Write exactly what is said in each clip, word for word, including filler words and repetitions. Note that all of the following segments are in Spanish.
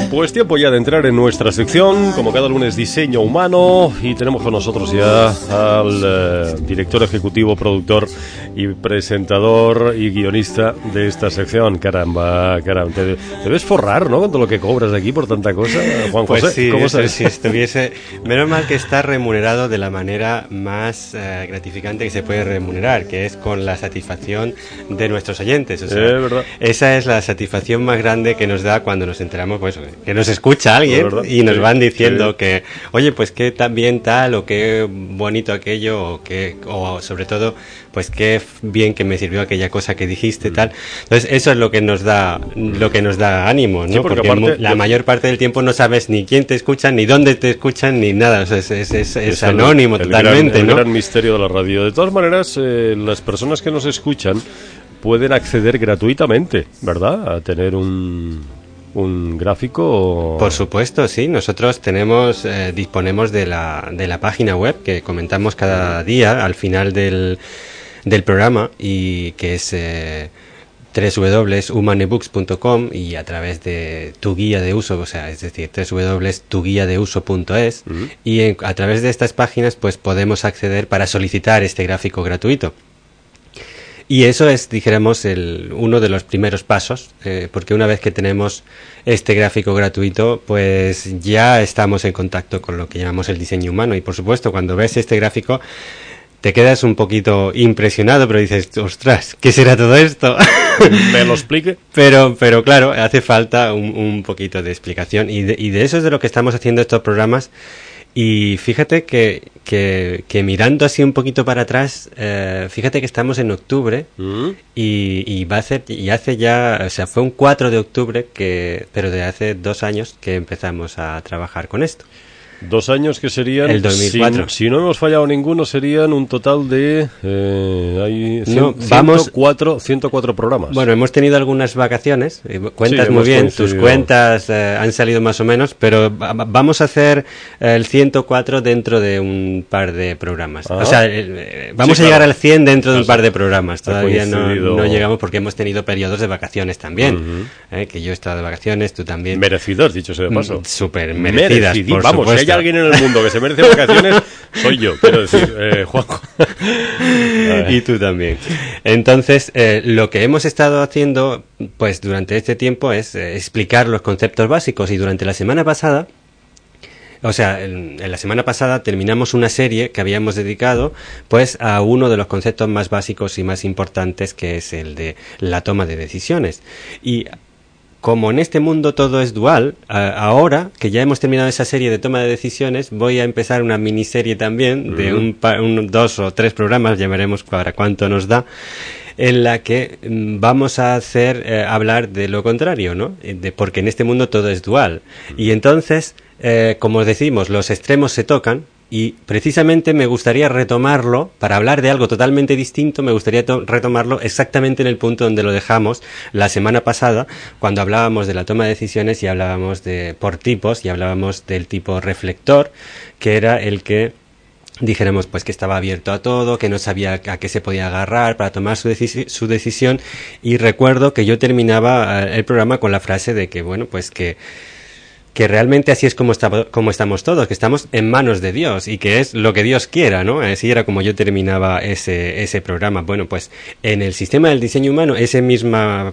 Pues tiempo ya de entrar en nuestra sección, como cada lunes, Diseño Humano, y tenemos con nosotros ya al eh, director ejecutivo, productor y presentador y guionista de esta sección. Caramba, caramba, te, te ves forrar, ¿no? Con todo lo que cobras aquí por tanta cosa, Juan José. Pues sí, ¿cómo eso, si estuviese... Menos mal que está remunerado de la manera más eh, gratificante que se puede remunerar, que es con la satisfacción de nuestros oyentes. O sea, eh, ¿verdad? Esa es la satisfacción más grande que nos da cuando nos enteramos, pues, que nos escucha alguien y nos sí, van diciendo sí. que, oye, pues qué tan bien tal, o qué bonito aquello, o qué, o sobre todo, pues qué bien que me sirvió aquella cosa que dijiste, tal. Entonces, eso es lo que nos da, lo que nos da ánimo, ¿no? Sí, porque porque aparte, la yo... mayor parte del tiempo no sabes ni quién te escucha, ni dónde te escuchan, ni nada. O sea, es, es, es, es, es anónimo el, el totalmente, gran, ¿no? El gran misterio de la radio. De todas maneras, eh, las personas que nos escuchan pueden acceder gratuitamente, ¿verdad? A tener un, un gráfico. Por supuesto, sí. Nosotros tenemos, eh, disponemos de la, de la página web que comentamos cada día al final del, del programa, y que es eh, doble u doble u doble u punto humanebooks punto com, y a través de tu guía de uso, o sea, es decir, doble u doble u doble u punto tu guía de uso punto es, uh-huh. y en, a través de estas páginas pues podemos acceder para solicitar este gráfico gratuito. Y eso es, dijéramos, el, uno de los primeros pasos, eh, porque una vez que tenemos este gráfico gratuito, pues ya estamos en contacto con lo que llamamos el diseño humano. Y por supuesto, cuando ves este gráfico, te quedas un poquito impresionado, pero dices, ostras, ¿qué será todo esto? ¿Me lo explique? Pero, pero claro, hace falta un, un poquito de explicación, y de, y de eso es de lo que estamos haciendo estos programas. Y fíjate que, que, que mirando así un poquito para atrás, eh, fíjate que estamos en octubre, ¿Mm? y, y va a hacer, y hace ya, o sea, fue un cuatro de octubre, que, pero de hace dos años que empezamos a trabajar con esto. Dos años que serían, el dos mil cuatro. Si, si no hemos fallado ninguno, serían un total de eh, hay cien, no, vamos, ciento cuatro, ciento cuatro programas. Bueno, hemos tenido algunas vacaciones, cuentas sí, muy bien, coincidido. Tus cuentas eh, han salido más o menos, pero vamos a hacer el ciento cuatro dentro de un par de programas. Ah. O sea, eh, vamos sí, a llegar claro. al cien dentro de un par de programas. Todavía no, no llegamos porque hemos tenido periodos de vacaciones también. Uh-huh. eh, que yo he estado de vacaciones, tú también. Merecidas, dicho sea de paso. Súper merecidas, Merecidi- por Vamos, supuesto. Si hay alguien en el mundo que se merece vacaciones, soy yo, quiero decir, eh, Juanjo. Y tú también. Entonces, eh, lo que hemos estado haciendo, pues durante este tiempo, es eh, explicar los conceptos básicos, y durante la semana pasada, o sea, en, en la semana pasada terminamos una serie que habíamos dedicado, pues, a uno de los conceptos más básicos y más importantes, que es el de la toma de decisiones. Y como en este mundo todo es dual, a, ahora que ya hemos terminado esa serie de toma de decisiones, voy a empezar una miniserie también de un, un dos o tres programas, ya veremos para cuánto nos da, en la que mm, vamos a hacer eh, hablar de lo contrario, ¿no? De, porque en este mundo todo es dual. Y entonces, eh, como decimos, los extremos se tocan. Y precisamente me gustaría retomarlo, para hablar de algo totalmente distinto, me gustaría to- retomarlo exactamente en el punto donde lo dejamos la semana pasada, cuando hablábamos de la toma de decisiones y hablábamos de por tipos, y hablábamos del tipo reflector, que era el que dijéramos pues que estaba abierto a todo, que no sabía a qué se podía agarrar para tomar su, deci- su decisión. Y recuerdo que yo terminaba uh, el programa con la frase de que, bueno, pues que que realmente así es como, está, como estamos todos, que estamos en manos de Dios, y que es lo que Dios quiera, ¿no? Así era como yo terminaba ese, ese programa. Bueno, pues en el sistema del diseño humano, ese mismo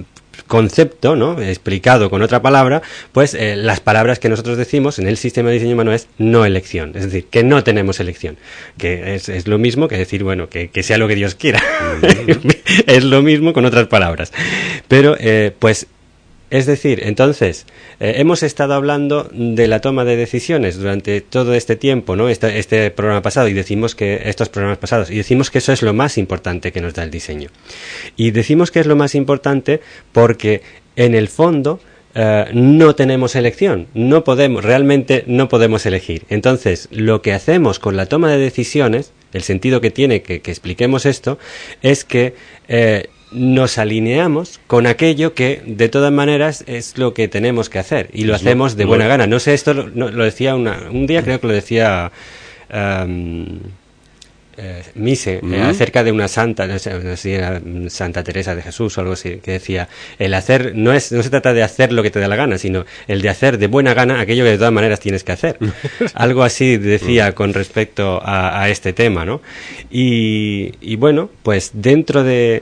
concepto, ¿no?, explicado con otra palabra, pues eh, las palabras que nosotros decimos en el sistema de diseño humano es no elección, es decir, que no tenemos elección, que es, es lo mismo que decir, bueno, que, que sea lo que Dios quiera. Mm-hmm. Es lo mismo con otras palabras. Pero, eh, pues, es decir, entonces, eh, hemos estado hablando de la toma de decisiones durante todo este tiempo, ¿no? Este, este programa pasado, y decimos que, estos programas pasados, y decimos que eso es lo más importante que nos da el diseño. Y decimos que es lo más importante porque, en el fondo, Uh, no tenemos elección, no podemos, realmente no podemos elegir. Entonces, lo que hacemos con la toma de decisiones, el sentido que tiene que, que expliquemos esto, es que eh, nos alineamos con aquello que, de todas maneras, es lo que tenemos que hacer, y lo es hacemos lo, de buena lo... gana. No sé, esto lo, no, lo decía una, un día, creo que lo decía... Um, eh, Mise, mm. eh, acerca de una santa, no sé, no sé si era Santa Teresa de Jesús o algo así, que decía, el hacer no es no se trata de hacer lo que te da la gana, sino el de hacer de buena gana aquello que de todas maneras tienes que hacer. Algo así decía mm. con respecto a, a este tema, ¿no? Y, y bueno, pues dentro de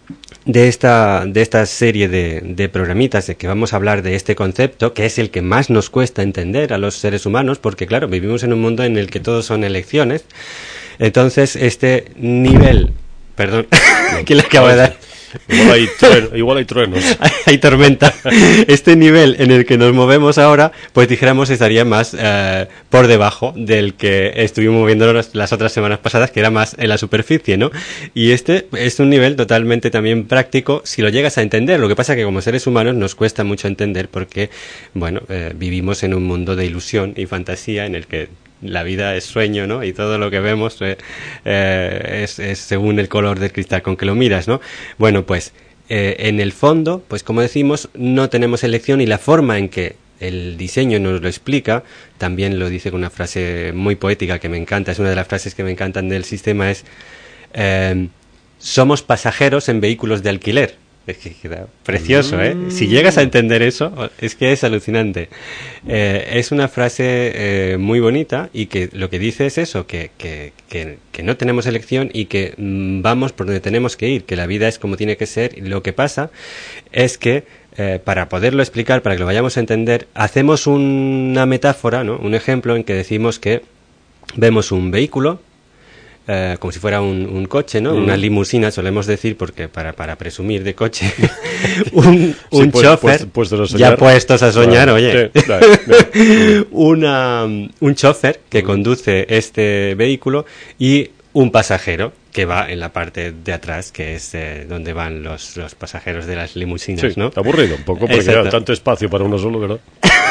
de esta de esta serie de, de programitas de que vamos a hablar de este concepto, que es el que más nos cuesta entender a los seres humanos, porque claro, vivimos en un mundo en el que todo son elecciones. Entonces este nivel, perdón, ¿qué le acabo de dar? Igual hay, trueno, igual hay truenos. hay, hay tormenta. Este nivel en el que nos movemos ahora, pues dijéramos estaría más eh, por debajo del que estuvimos moviendo las otras semanas pasadas, que era más en la superficie, ¿no? Y este es un nivel totalmente también práctico si lo llegas a entender. Lo que pasa es que como seres humanos nos cuesta mucho entender porque, bueno, eh, vivimos en un mundo de ilusión y fantasía en el que la vida es sueño, ¿no? Y todo lo que vemos eh, eh, es, es según el color del cristal con que lo miras, ¿no? Bueno, pues eh, en el fondo, pues como decimos, no tenemos elección y la forma en que el diseño nos lo explica, también lo dice con una frase muy poética que me encanta, es una de las frases que me encantan del sistema, es eh, somos pasajeros en vehículos de alquiler. Es que queda precioso, ¿eh? Mm. Si llegas a entender eso, es que es alucinante. Eh, es una frase eh, muy bonita y que lo que dice es eso, que, que, que, que no tenemos elección y que mm, vamos por donde tenemos que ir, que la vida es como tiene que ser. Y lo que pasa es que eh, para poderlo explicar, para que lo vayamos a entender, hacemos una metáfora, ¿no? Un ejemplo en que decimos que vemos un vehículo, Uh, como si fuera un, un coche, ¿no? Mm. Una limusina, solemos decir, porque para, para presumir de coche, un, un sí, pues, chofer, pues, pues ya puestos a soñar, claro, oye, sí, claro, claro. Una, un chofer que mm. conduce este vehículo y un pasajero que va en la parte de atrás, que es eh, donde van los, los pasajeros de las limusinas, sí, ¿no? Aburrido un poco, porque da tanto espacio para uno solo, ¿verdad?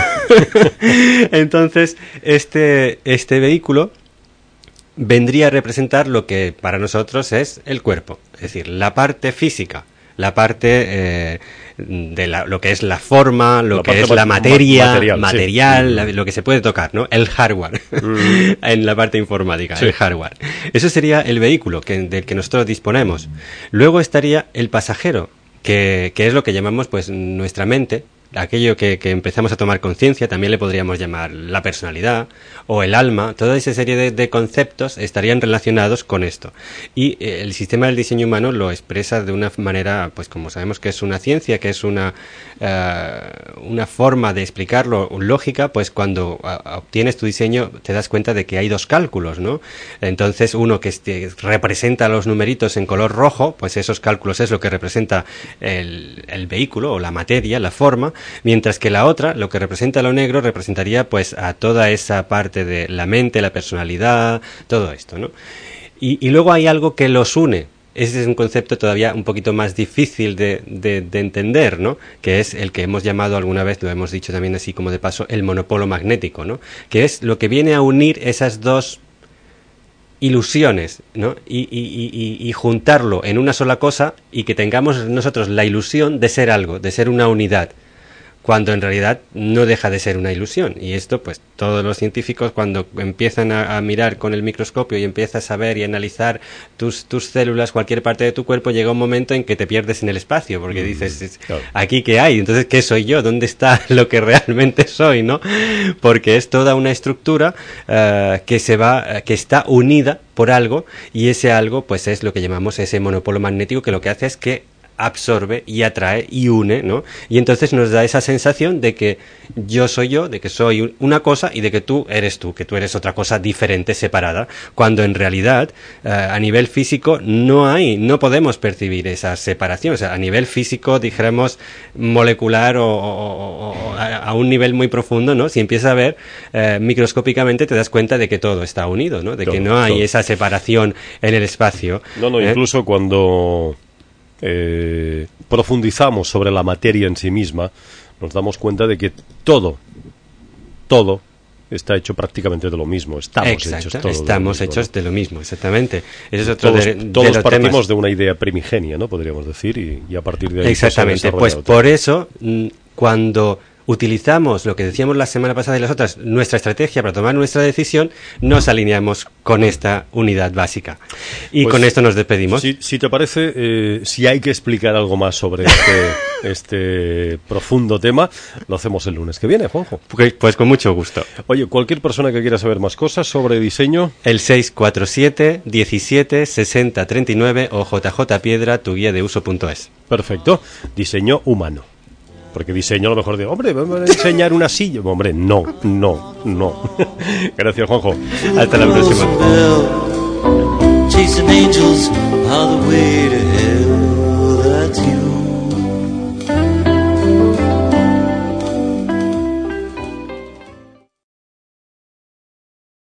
Entonces, este, este vehículo vendría a representar lo que para nosotros es el cuerpo, es decir, la parte física, la parte eh, de la, lo que es la forma, lo la que es la materia, ma material, material sí. la, lo que se puede tocar, ¿no? El hardware, mm. en la parte informática, sí. el hardware. Eso sería el vehículo que, del que nosotros disponemos. Luego estaría el pasajero, que, que es lo que llamamos pues nuestra mente, aquello que, que empezamos a tomar conciencia, también le podríamos llamar la personalidad o el alma. Toda esa serie de, de conceptos estarían relacionados con esto. Y eh, el sistema del diseño humano lo expresa de una manera, pues como sabemos que es una ciencia, que es una, uh, una forma de explicarlo lógica, pues cuando uh, obtienes tu diseño te das cuenta de que hay dos cálculos, ¿no? Entonces uno que este, representa los numeritos en color rojo, pues esos cálculos es lo que representa el, el vehículo o la materia, la forma, mientras que la otra, lo que representa lo negro, representaría pues a toda esa parte de la mente, la personalidad, todo esto, ¿no? Y, y luego hay algo que los une. Ese es un concepto todavía un poquito más difícil de, de, de entender, ¿no? Que es el que hemos llamado alguna vez, lo hemos dicho también así como de paso, el monopolo magnético, ¿no? Que es lo que viene a unir esas dos ilusiones, ¿no? Y, y, y, y juntarlo en una sola cosa y que tengamos nosotros la ilusión de ser algo, de ser una unidad, cuando en realidad no deja de ser una ilusión. Y esto, pues, todos los científicos cuando empiezan a, a mirar con el microscopio y empiezas a ver y analizar tus, tus células, cualquier parte de tu cuerpo, llega un momento en que te pierdes en el espacio, porque dices, claro, ¿aquí qué hay? Entonces, ¿qué soy yo? ¿Dónde está lo que realmente soy, no? Porque es toda una estructura uh, que se va, uh, que está unida por algo, y ese algo, pues, es lo que llamamos ese monopolo magnético, que lo que hace es que absorbe y atrae y une, ¿no? Y entonces nos da esa sensación de que yo soy yo, de que soy una cosa y de que tú eres tú, que tú eres otra cosa diferente, separada, cuando en realidad eh, a nivel físico no hay, no podemos percibir esa separación. O sea, a nivel físico, dijéramos, molecular o, o, o a, a un nivel muy profundo, ¿no? Si empiezas a ver eh, microscópicamente te das cuenta de que todo está unido, ¿no? De todo, que no hay todo. Esa separación en el espacio. No, no, ¿eh? Incluso cuando Eh, profundizamos sobre la materia en sí misma, nos damos cuenta de que todo, todo está hecho prácticamente de lo mismo. Estamos Exacto, hechos todos estamos de lo mismo, hechos ¿no? de lo mismo, exactamente. Eso es otro todos de, de todos los partimos temas. de una idea primigenia, ¿no? Podríamos decir, y, y a partir de ahí exactamente, pues, pues por eso, cuando utilizamos lo que decíamos la semana pasada y las otras, nuestra estrategia para tomar nuestra decisión, nos alineamos con esta unidad básica. Y pues, con esto nos despedimos. Si, si te parece, eh, si hay que explicar algo más sobre este, este profundo tema, lo hacemos el lunes que viene, Juanjo. Pues, pues con mucho gusto. Oye, cualquier persona que quiera saber más cosas sobre diseño... El seis cuatro siete, diecisiete, sesenta, treinta y nueve o jjpiedra, tu guía de uso punto es. Perfecto. Diseño humano. Porque diseño a lo mejor digo, hombre, vamos a enseñar una silla. Hombre, no, no, no. Gracias, Juanjo. Hasta la próxima. Chasing angels all the way to hell, that's you.